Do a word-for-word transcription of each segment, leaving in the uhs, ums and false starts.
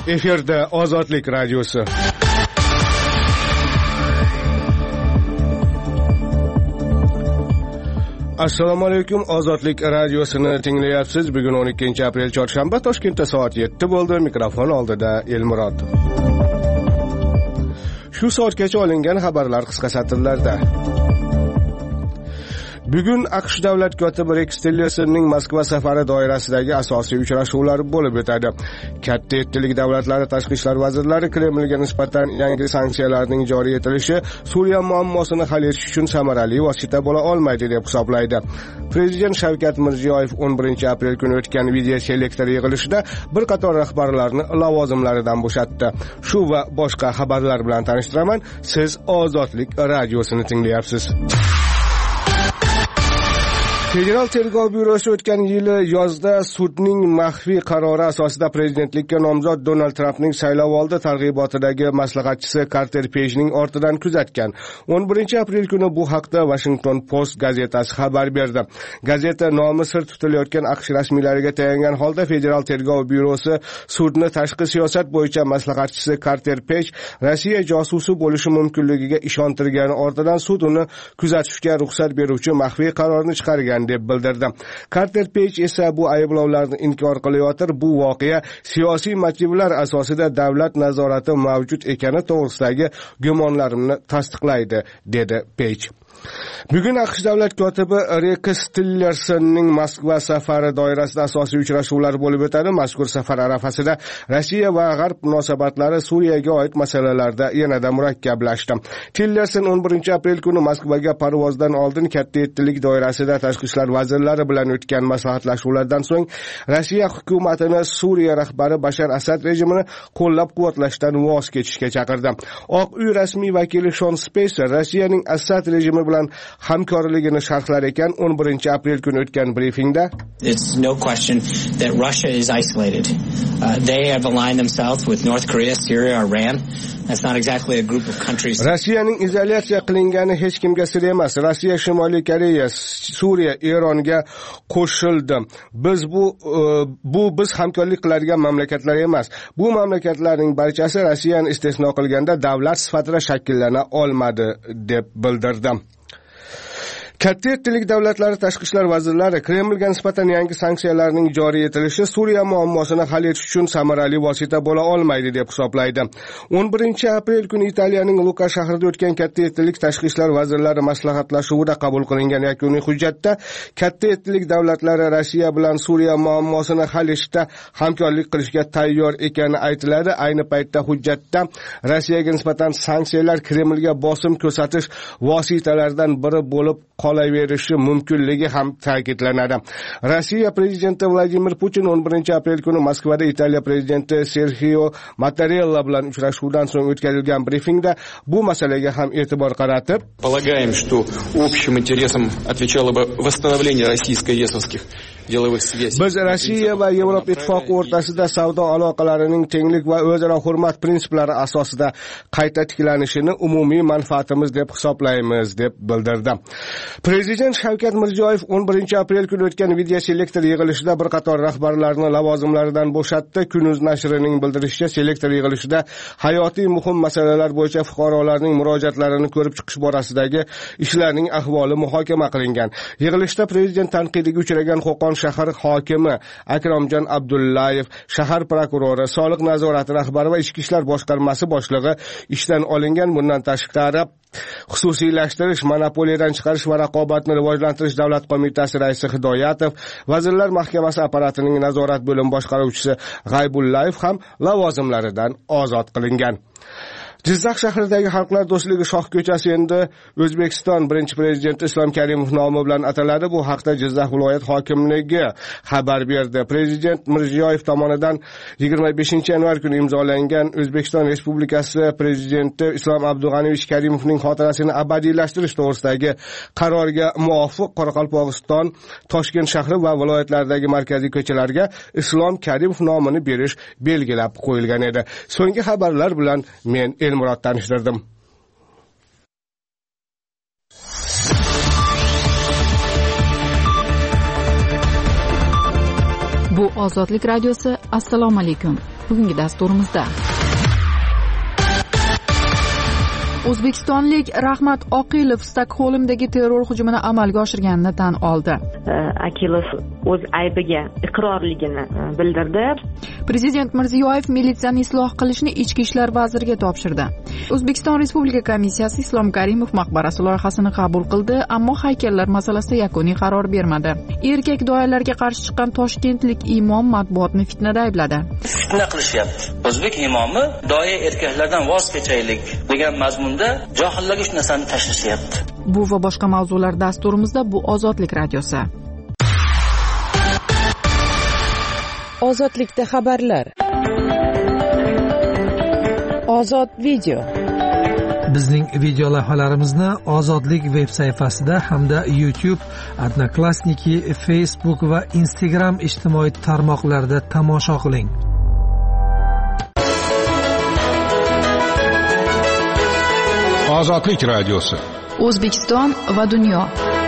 Efirda Ozodlik radiosi. Assalomu alaykum, Ozodlik radiosini tinglayapsiz. Bugun o'n ikkinchi aprel chorshanba, Toshkentda soat yetti bo'ldi. Mikrofon oldida Elmurod. Shu soatgacha olingan xabarlar qisqa satrlarda. Bugun AQSh davlat kotibi Rex Tillersonning Moskva safari doirasidagi asosiy uchrashuvlar bo'lib o'tadi. Katta yettilik davlatlari tashqi ishlar vazirlari Kremlga nisbatan yangi sanksiyalarning joriy etilishi Suriya muammosini hal etish uchun samarali vosita bo'la olmaydi deb hisoblaydi. Prezident Shavkat Mirziyoyev o'n birinchi aprel kuni o'tgan video selektor yig'ilishida bir qator rahbarlarni lavozimlaridan bo'shatdi. Shu va boshqa xabarlar bilan tanishtiraman. Siz Ozodlik radiosini tinglayapsiz. Federal tergov byurosi o'tgan yili yozda sudning maxfiy qarori asosida prezidentlikka nomzod Donald Trampning saylovoldi targ'ibotidagi maslahatchisi Carter Pejning ortidan kuzatgan. o'n birinchi aprel kuni bu haqda Washington Post gazetasi xabar berdi. Gazeta nomi sir tutilayotgan AQSh rasmiylariga tayangan holda Federal tergov byurosi sudni tashqi siyosat bo'yicha maslahatchisi Carter Pej Rossiya josusi bo'lishi mumkinligiga ishontirgani ortidan sud uni kuzatishga ruxsat beruvchi maxfiy qarorni chiqargan deb bildirdi. Carter Page esa bu ayblovlarni inkor qilayotir. Bu voqea siyosiy motivlar asosida davlat nazorati mavjud ekani to'g'risidagi gumonlarimni tasdiqlaydi, dedi Page. Bugun AQSh davlat kotibi Rex Tillersonning Moskva safari doirasida asosiy uchrashuvlar bo'lib o'tadi. Mazkur safar arafasida Rossiya va G'arb munosabatlari Suriyaga oid masalalarda yanada murakkablashdi. Tillerson o'n birinchi aprel kuni Moskvaga parvozdan oldin katta yettilik doirasida tashqi ishlar vazirlari bilan o'tgan maslahatlashuvlardan so'ng Rossiya hukumatini Suriya rahbari Bashar Asad rejimini qo'llab-quvvatlashdan voz kechishga chaqirdi. Oq uy rasmiy vakili Sean Spicer Rossiyaning Asad rejimi bilan hamkorligini sharhlar ekan. o'n birinchi aprel kuni o'tgan brifingda It's no question that Russia is isolated. Uh, they have aligned themselves with North Korea, Syria, Iran. That's not exactly a group of countries. Rossiyaning izolyatsiya qilingani hech kimga sir emas. Rossiya Shimoliy Koreya, Suriya, Eronga qo'shildi. Biz bu uh, bu biz hamkorlik qiladigan mamlakatlar emas. Bu mamlakatlarning barchasi Rossiyani istisno qilganda davlat sifatida shakllana olmadi, deb bildirdi. Katta yettilik davlatlari tashqi ishlar vazirlari Kremlga nisbatan yangi sanksiyalarning joriy etilishi Suriya muammosini hal etish uchun samarali vosita bo'la olmaydi deb hisoblaydi. o'n birinchi aprel kuni Italiyaning Luka shahrida o'tgan katta yettilik tashqi ishlar vazirlari maslahatlashuvida qabul qilingan yakuniy hujjatda katta yettilik davlatlari Rossiya bilan Suriya muammosini hal etishda hamkorlik qilishga tayyor ekani aytiladi. Ayni paytda hujjatda Rossiyaga nisbatan sanksiyalar Kremlga bosim ko'rsatish vositalaridan biri bo'lib qolaverishi mumkinligi ham ta'kidlanadi. Rossiya prezidenti Vladimir Putin o'n birinchi aprel kuni Moskvada Italiya prezidenti Sergio Mattarella bilan uchrashuvdan so'ng o'tkazilgan brifingda bu masalaga ham e'tibor qaratib, полагаем, что общим интересам отвечало бы восстановление российско-есовских деловых связей. Biz Rossiya va Yevropa ittifoqi o'rtasida savdo aloqalarining tenglik va o'zaro hurmat prinsiplari asosida qayta tiklanishini umumiy manfaatimiz deb hisoblaymiz, deb bildirdi. Prezident Shavkat Mirziyoyev o'n birinchi aprel kuni o'tgan video selektor yig'ilishida bir qator rahbarlarni lavozimlaridan bo'shatdi. Kunuz nashrining bildirishicha, selektor yig'ilishida hayotiy muhim masalalar bo'yicha fuqarolarning murojaatlarini ko'rib chiqish borasidagi ishlarning ahvoli muhokama qilingan. Yig'ilishda prezident tanqidiga uchragan Qo'qon shahar hokimi Akromjon Abdullayev, shahar prokurori, soliq nazorati rahbari va ichki ishlar boshqarmasi boshlig'i ishdan olingan. Bundan tashqari xususiylashtirish, monopoliyadan chiqarish va raqobatni rivojlantirish davlat qo'mitasi raisi Hidoyatov, vazirlar mahkamasi apparatining nazorat bo'limi boshqaruvchisi G'aybullayev ham lavozimlaridan ozod qilingan. Jizzax shahridagi Xalqlar do'stligi shoh ko'chasi endi O'zbekiston birinchi prezidenti Islom Karimov nomi bilan ataladi. Bu haqda Jizzax viloyat hokimligi xabar berdi. Prezident Mirziyoyev tomonidan yigirma beshinchi yanvar kuni imzolangan O'zbekiston Respublikasi prezidenti Islom Abdug'aniyevich Karimovning xotirasini abadiylashtirish to'g'risidagi qarorga muvofiq Qoraqalpog'iston, Toshkent shahri va viloyatlardagi markaziy ko'chalarga Islom Karimov nomini berish belgilab qo'yilgan edi. So'nggi xabarlar bilan men Elmurod tanishtirdim. Bu Ozodlik radiosi. Assalomu alaykum. bugungi dasturimizda. O'zbekistonlik Rahmat Oqilov Stokgolmdagi terror hujumini amalga oshirganini tan oldi. Akilov o'z aybiga iqrorligini bildirdi. Prezident Mirziyoyev militsiyani isloh qilishni Ichki ishlar vaziriga topshirdi. O'zbekiston Respublika komissiyasi Islom Karimov maqbarasi loyihasini qabul qildi, ammo haykallar masalasida yakuniy qaror bermadi. Erkak doyalarga qarshi chiqqan toshkentlik imom matbuotni fitnada aybladi. Fitna qilishyapti. O'zbek imomi doya erkaklardan voz kechaylik degan mazmunda johillarga shu narsani tashlashyapti. Bu va boshqa mavzular dasturimizda. Bu Ozodlik radiosi. Ozodlikda xabarlar. Ozod video. Bizning video lavhalarimizni Ozodlik veb sayfasida hamda YouTube, Odnoklassniki, Facebook va Instagram ijtimoiy tarmoqlarida tomosha qiling. Ozodlik radiosi. O'zbekiston va dunyo.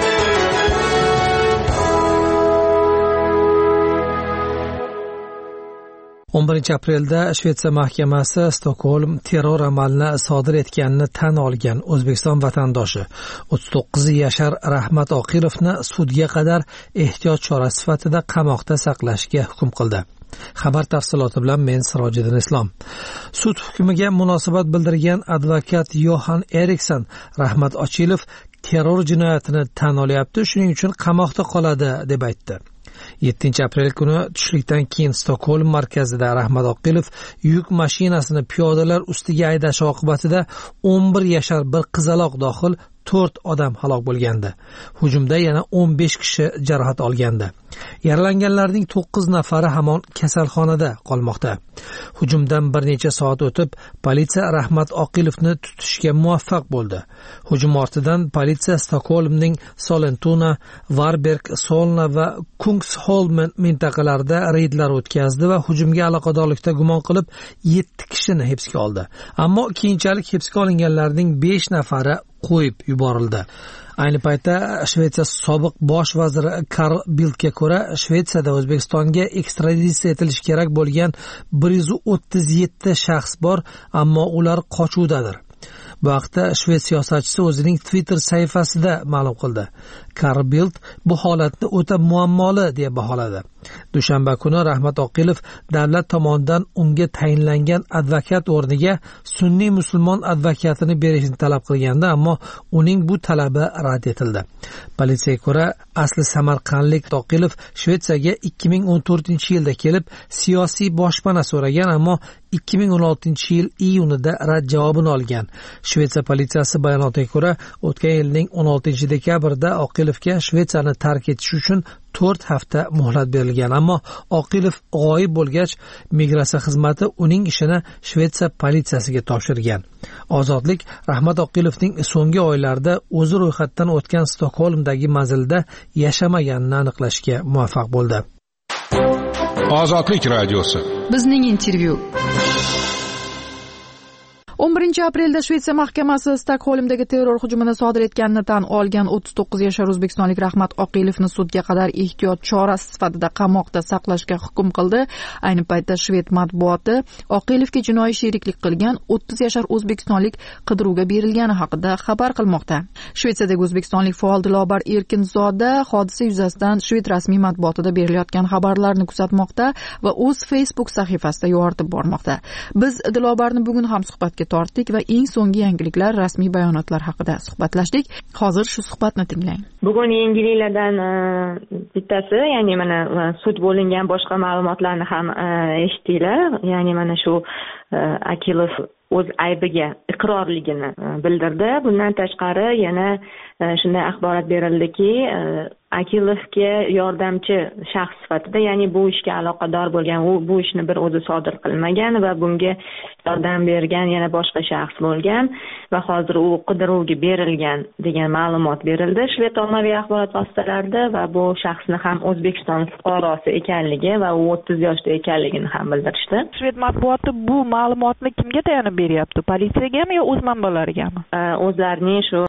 o'n birinchi aprelda Shvetsiya mahkamasi Stokgolm terror amalini sodir etganini tan olgan O'zbekiston vatandoshi o'ttiz to'qqiz yashar Rahmat Oqilovni sudga qadar ehtiyot chorasi sifatida qamoqda saqlashga hukm qildi. Xabar tafsiloti bilan men Sirojiddin Islom. Sud hukmiga munosabat bildirgan advokat Yohan Erikson Rahmat Oqilov terror jinoyatini tan olyapti, shuning uchun qamoqda qoladi deb aytdi. yettinchi aprel kuni tushlikdan keyin Stokgolm markazida Rahmat Oqilov yuk mashinasini piyodalar ustiga haydashi oqibatida o'n bir yashar bir qizaloq dohil to'rt odam halok bo'lgandi. Hujumda yana o'n besh kishi jarohat olgandi. Yaralanganlarning to'qqiz nafari hamon kasalxonada qolmoqda. Hujumdan bir necha soat o'tib, politsiya Rahmat Oqilovni tutishga muvaffaq bo'ldi. Hujum ortidan politsiya Stokgolmning Sollentuna, Varberg, Solna va Kungsholmen mintaqalarida reydlar o'tkazdi va hujumga aloqadorlikda gumon qilib yetti kishini hibsga oldi. Ammo keyinchalik hibsga olinganlarning besh nafari qo'yib yuborildi. Ayni paytda Shvetsiya sobiq bosh vaziri Karl Bildtga ko'ra, Shvetsiyada O'zbekistonga ekstraditsiya etilishi kerak bo'lgan bir yuz o'ttiz yetti shaxs bor, ammo ular qochuvdadir. Bu haqda Shved siyosatchisi o'zining Twitter sahifasida ma'lum qildi. Karl Bildt bu holatni o'ta muammoli deb baholadi. Dushanba kuni Rahmat Oqilov davlat tomonidan unga tayinlangan advokat o'rniga sunniy musulmon advokatini berishni talab qilganda, ammo uning bu talabi rad etildi. Politsiyaga ko'ra, asli samarqandlik Oqilov Shvetsiyaga ikki ming o'n to'rtinchi yilda kelib siyosiy boshpana so'ragan, ammo ikki ming o'n oltinchi yil iyunida rad javobini olgan. Shvetsiya politsiyasi bayonotiga ko'ra, o'tgan yilning o'n oltinchi dekabrida Oqilovga Shvetsiyani tark etish uchun to'rt hafta muhlat berilgan, ammo Oqilov g'oyib bo'lgach, migratsiya xizmati uning ishini Shvetsiya politsiyasiga topshirgan. Ozodlik Rahmat Oqilovning so'nggi oylarda o'zi ro'yxatdan o'tgan Stokgolmdagi manzilida yashamaganini aniqlashga muvaffaq bo'ldi. Ozodlik radiosi. Bizning intervyu. o'n birinchi aprelda Shvetsiya mahkamasi Stokgolmdagi terror hujumini sodir etganini tan olgan o'ttiz to'qqiz yashar o'zbekistonlik Rahmat Oqilovni sudga qadar ehtiyot chorasi sifatida qamoqda saqlashga hukm qildi. Ayni paytda Shved matbuoti Oqilovga jinoiy sheriklik qilgan o'ttiz yashar o'zbekistonlik qidiruvga berilgani haqida xabar qilmoqda. Shvetsiyadagi o'zbekistonlik faol Dilobar Erkinzoda hodisa yuzasidan Shved rasmiy matbuotida berilayotgan xabarlarni kuzatmoqda va o'z Facebook sahifasida yoritib bormoqda. Biz Dilobarni bugun ham suhbatga tortdik va eng so'nggi yangiliklar, rasmiy bayonotlar haqida suhbatlashdik. Hozir shu suhbatni tinglang. Bugun yangiliklardan bittasi, ya'ni mana sud bo'lingan boshqa ma'lumotlarni ham eshitdinglar. Ya'ni mana shu Oqilov o'z aybiga iqrorligini bildirdi. Bundan tashqari yana shunday axborot berildiki, Oqilovga yordamchi shaxs sifatida, ya'ni bu ishga aloqador bo'lgan, u bu ishni bir o'zi sodir qilmagan va bunga yordam bergan yana boshqa shaxs bo'lgan va hozir u qidiruvga berilgan degan ma'lumot berildi Shved ommaviy axborot vositalarida va bu shaxsni ham O'zbekiston fuqarosi ekanligi va u o'ttiz yoshda ekanligini ham bildirishdi. Shved matbuoti bu ma'lumotni kimga tayanib beryapti? Politsiyagami yo o'z manbalarigami? O'zlarining shu